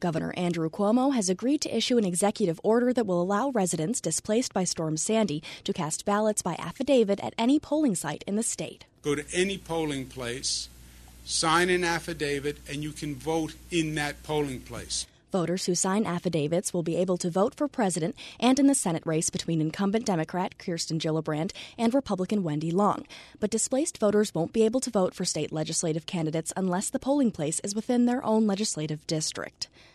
Governor Andrew Cuomo has agreed to issue an executive order that will allow residents displaced by Storm Sandy to cast ballots by affidavit at any polling site in the state. Go to any polling place, sign an affidavit, and you can vote in that polling place. Voters who sign affidavits will be able to vote for president and in the Senate race between incumbent Democrat Kirsten Gillibrand and Republican Wendy Long. But displaced voters won't be able to vote for state legislative candidates unless the polling place is within their own legislative district.